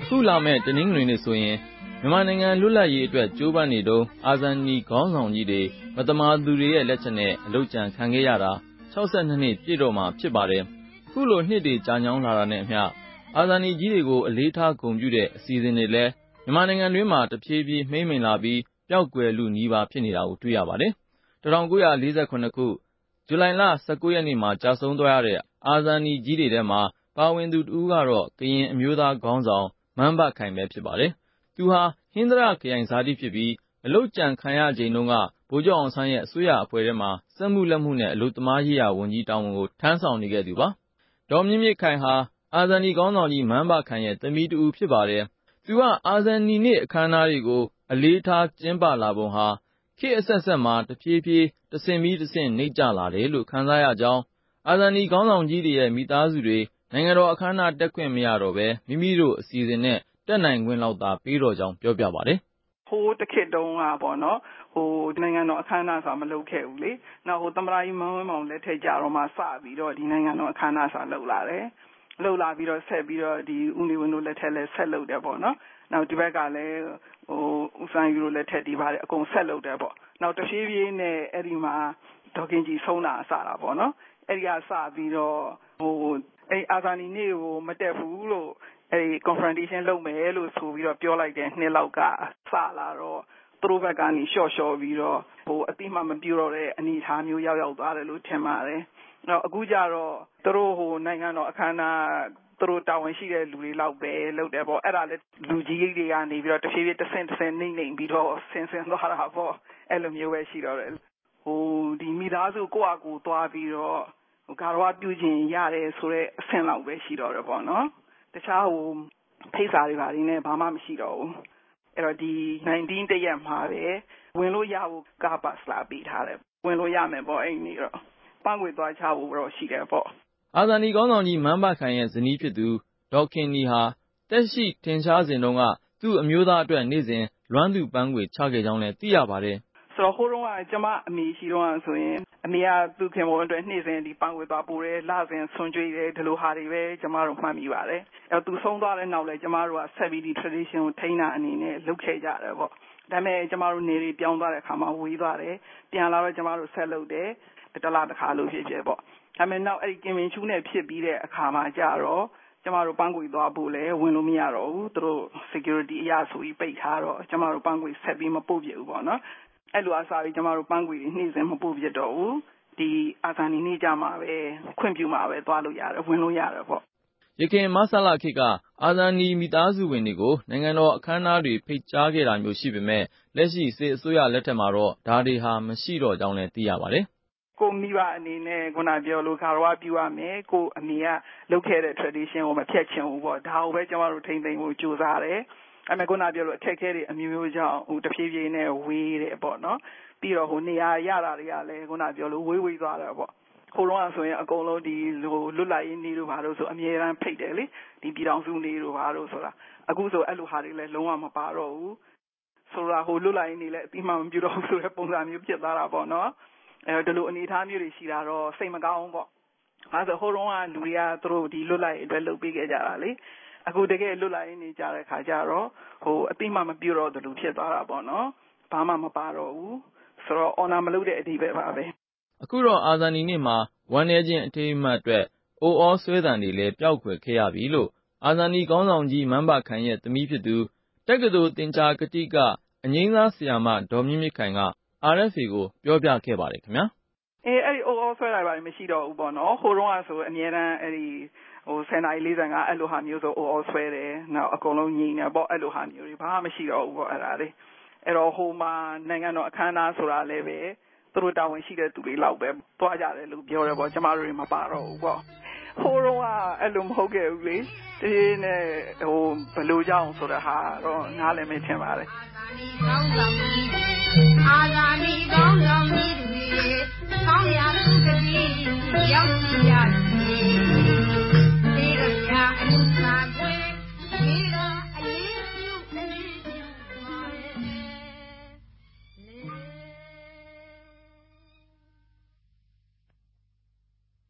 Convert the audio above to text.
ခုလာမဲ့တနင်္ဂနွေနေ့ဆိုရင်မြန်မာနိုင်ငံလွတ်လပ်ရေးအတွက်ကြိုးပမ်းနေတုန်းအာဇာနည်ခေါင်းဆောင်ကြီးတွေမတမာသူတွေရဲ့လက်ချက်နဲ့အလုပ်ကြံခံခဲ့ရတာ62နှစ်ပြည့်တော့မှာဖြစ်ပါတယ်။ခုလိုနှစ်တွေကြာညောင်းလာတာနဲ့အမျှအာဇာနည်ကြီးတွေကိုအလေးထားဂုဏ်ပြုတဲ့အစီအစဉ်တွေလည်းမြန်မာနိုင်ငံတွင်းမှာတဖြည်းဖြည်းမှိမ့်မိန်လာပြီးပျောက်ကွယ်လူနီးပါးဖြစ်နေတာကိုတွေ့ရပါတယ်။1948ခုဇူလိုင်လ19ရက်နေ့မှာကြာဆုံးသွားရတဲ့အာဇာနည်ကြီးတွေထဲမှာပါဝင်သူတစ်ဦးကတော့ကရင်အမျိုးသားခေါင်းဆောင်မန်းဘခိုင်ပဲဖြစ်ပါတယ်။သူဟာဟင်္သာတခရိုင်ဇာတိဖြစ်ပြီးအလုတ်ကြံခံရချိန်တုန်းကဗိုလ်ချုပ်အောင်ဆန်းရဲ့အစိုးရအဖွဲ့ထဲမှာစက်မှုလက်မှုနဲ့အလုပ်သမားရေးရာဝန်ကြီးတာဝန်ကိုထမ်းဆောင်နေခဲ့သူပါ။ဒေါ်မြင့်မြင့်ခိုင်ဟာအာဇာနည်ခေါင်းဆောင်ကြီးမန်းဘခိုင်ရဲ့သမီးတူဖြစ်ပါတယ်။သူကအာဇာနည်နေ့အခမ်းအနားတွေကိုအလေးထားကျင်းပလာပုံဟာခေတ်အဆက်ဆက်မှာတဖြည်းဖြည်းတဆင့်ပြီးတဆင့်နှိမ့်ကျလာတယ်လို့ခံစားရကြောင်းအာဇာနည်ခေါင်းဆောင်ကြီးတွေရဲ့မိသားစုတွေနိုင်ငံတော်အခမ်းအနားတက်ခွင့်မရတော့ပဲမိမိတို့အစီအစဉ်နဲ့တက်နိုင်ခွင့်လောက်သာပေးတော်ကြောင်းပြောပြပါတယ်ဟိုတစ်ခေတ်တုန်းကပေါ့နော်နိုင်ငံတော်အခမ်းအနားဆိုတာမလုပ်ခဲ့ဘူးလေနောက်သမ္မတကြီးမန်းဝင်းမောင်လက်ထက်ကြတော့မှစပြီးတော့ဒီနိုင်ငံတော်အခမ်းအနားဆိုတာလုပ်လာတယ်လုပ်လာပြီးတော့ဆက်ပြီးတော့ဒီဦးနေဝင်းတို့လက်ထက်လည်းဆက်လုပ်တယ်ပေါ့နော်နောက်ဒီဘက်ကလည်းဦးစန်းယူတို့လက်ထက်ဒီပါတယ်အကုန်ဆက်လုပ်တယ်ပေါ့နောက်တဖြည်းဖြည်းနဲ့အဲ့ဒီမှာဒေါ်ခင်ကြည်ဆုံးတာအစတာပေါ့နော်အဲ့ဒီကစပြီးတော့အဲ့အာဇာနည်နေ့ကိုမတက်ဘူးလို့အဲ့ဒီ confrontation လုပ်မယ်လို့ဆိုပြီးတော့ပြောလိုက်တဲ့နှစ်လောက်ကစလာတော့သူတို့ဘက်ကနေရှော့ပြီးတော့အတိမမပြတော့တဲ့အနေအထားမျိုးရောက်သွားတယ်လို့ထင်ပါတယ်နောက်အခုကျတော့သူတို့နိုင်ငံတော်အခမ်းအနားသူတို့တာဝန်ရှိတဲ့လူတွေလောက်ပဲလုပ်တယ်ပေါ့အဲ့ဒါလည်းလူကြီးတွေကနေပြီးတော့တဖြည်းဖြည်းတဆင့်နှိမ့်ပြီးတော့ဆင်းသွားတာပေါ့အဲ့လိုမျိုးပဲရှိတော့တယ်ဒီမိသားစုကိုယ့်အကူသွားပြီးတော့ဂါရဝပြုခြင်းရတယ်ဆိုတော့အဆင့်လောက်ပဲရှိတော့တယ်ပေါ့နော်တခြားဖိတ်စာတွေပါနေနဲ့ဘာမှမရှိတော့ဘူးအဲ့တော့ဒီ19တရက်မှာပဲဝင်လို့ရဖို့ကားပတ်လာပေးထားတယ်ဝင်လို့ရမယ်ပေါ့အဲ့ဒီတော့ပန်းခွေသွားချဖို့တော့ရှိတယ်ပေါ့အာဇာနည်ခေါင်းဆောင်ကြီးမန်းဘခိုင်ရဲ့ဇနီးဖြစ်သူဒေါ်ခင်နီဟာတက်ရှိထင်ရှားစဉ်တုန်းကသူ့အမျိုးသားအတွက်နေ့စဉ်လွမ်းသူပန်းခွေချခဲ့ကြောင်းလည်းသိရပါတယ်ဆိုတော့ဟိုတုန်းကကျမအမေရှိတော့ဆိုရင်အမေကသူ့ခင်ဗျအတွက်နေ့စဉ်ဒီပန်းခွေသွားပို့တယ်လစဉ်ဆွန်ကြွေးတယ်ဒီလိုဟာတွေပဲကျမတို့မှတ်မိပါတယ်အဲသူဆုံးသွားတဲ့နောက်လည်းကျမတို့ကဆက်ပြီးဒီ tradition ကိုထိန်းတာအနေနဲ့လုပ်ခဲ့ကြတယ်ပေါ့ဒါပေမဲ့ကျမတို့နေတွေပြောင်းသွားတဲ့အခါမှာဝေးသွားတယ်ပြန်လာတော့ကျမတို့ဆက်လုပ်တယ်တလားတစ်ခါလို့ဖြစ်ပေါ့ဒါပေမဲ့နောက်အဲ့ဒီကင်မင်ချူးနဲ့ဖြစ်ပြီးတဲ့အခါမှာကြတော့ကျမတို့ပန်းခွေသွားဖို့လည်းဝင်လို့မရတော့ဘူးသူတို့ security အရာဆိုပြီးပိတ်ထားတော့ကျမတို့ပန်းခွေဆက်ပြီးမပို့ပြဘူးပေါ့နော်အဲ့လိုအစားပြီးကျမတို့ပန်းခွေနေ့စဉ်မပို့ပြတော့ဘူးဒီအာဇာနည်နေ့ကြမှာပဲခွင့်ပြုမှာပဲသွားလို့ရတယ်ဝင်လို့ရတယ်ပေါ့ရခင်မဆလခေတ်ကအာဇာနည်မိသားစုဝင်တွေကိုနိုင်ငံတော်အခမ်းအနားတွေဖိတ်ကြားခဲ့တာမျိုးရှိပေမဲ့လက်ရှိစစ်အစိုးရလက်ထက်မှာတော့ဒါတွေဟာမရှိတော့ကြောင်းလည်းသိရပါတယ်ကိုမိဘအနေနဲ့ခုနပြောလို့ခါတော်ပြုရမယ်ကိုအမေကလုပ်ခဲ့တဲ့ tradition ကိုမဖျက်ချင်ဘူးပေါ့ဒါကိုပဲကျမတို့ထိမ့်သိမ်းဖို့ကြိုးစားတယ်အဲ့မဲ့ခုနပြောလို့အခက်အခဲတွေအမျိုးမျိုးကြောင့်တဖြည်းဖြည်းနဲ့ဝေးတယ်ပေါ့နော်ပြီးတော့နေရာရတာတွေကလည်းခုနပြောလို့ဝေးသွားတယ်ပေါ့ခိုးလုံးဆိုရင်အကုန်လုံးဒီလွတ်လပ်ရေးနေ့တို့ဘာလို့ဆိုအမြဲတမ်းဖိတ်တယ်လေဒီပြည်တော်စုနေ့တို့ဘာလို့ဆိုတာအခုဆိုအဲ့လိုဟာတွေလည်းလုံးဝမပါတော့ဘူးဆိုတာလွတ်လပ်ရေးနေ့လည်းအတိမမပြုတော့ဘူးဆိုတဲ့ပုံစံမျိုးဖြစ်သွားတာပေါ့နော်ဒီလိုအနေအထားမျိုးတွေရှိတာတော့စိတ်မကောင်းဘူးပေါ့အဲဆိုဟိုတုန်းကလူတွေကသူတို့ဒီလွတ်လပ်ရေးအတွက်လုပ်ပေးခဲ့ကြတာလေအခုတကယ်လွတ်လပ်ရေးနေကြတဲ့ခါကျတော့အတိမမပြုတော့တယ်လို့ဖြစ်သွားတာပေါ့နော်ဘာမှမပါတော့ဘူးဆိုတော့ honor မလုပ်တဲ့အဓိပ္ပာယ်ပါပဲအခုတော့အာဇာနည်နေ့မှာဝမ်းနည်းခြင်းအထိမ်းအမှတ်အတွက်အိုဩဆွဲသံတွေလည်းပျောက်ကွယ်ခဲ့ရပြီလို့အာဇာနည်ခေါင်းဆောင်ကြီးမန်းဘခိုင်ရဲ့သမီးဖြစ်သူတက္ကသိုလ်သင်္ချာကတိကအငိမ့်စားဆရာမဒေါ်မြင့်မြင့်ခိုင်က RFA ကိုပြောပြခဲ့ပါတယ်ခင်ဗျာအဲ့ဒီအိုဩဆွဲတာပါမရှိတော့ဘူးပေါ့နော်ဟိုတုန်းကဆိုအများတန်းအဲ့ဒီ10:45အဲ့လိုဟာမျိုးဆိုအိုဩဆွဲတယ်နောက်အကုန်လုံးညီနေပေါ့အဲ့လိုဟာမျိုးတွေဘာမှမရှိတော့ဘူးပေါ့အဲ့ဒါလေအဲ့တော့ဟိုမှာနိုင်ငံတော်အခမ်းအနားဆိုတာလည်းပဲသူတို့တာဝန်ရှိတဲ့သူတွေလောက်ပဲသွားကြတယ်လို့ပြောတယ်ပေါ့ကျမတို့တွေမပါတော့ဘူးပေါ့ဟိုတော့အဲ့လိုမဟုတ်ခဲ့ဘူးလေဒီနဲ့ဘယ်လိုကြောင်းဆိုတဲ့ဟာတော့နားလည်မထင်ပါနဲ့အာဇာနည်ကောင်းဆောင်ကြီးတွေကောင်းရာသူကတိရောက်ရည်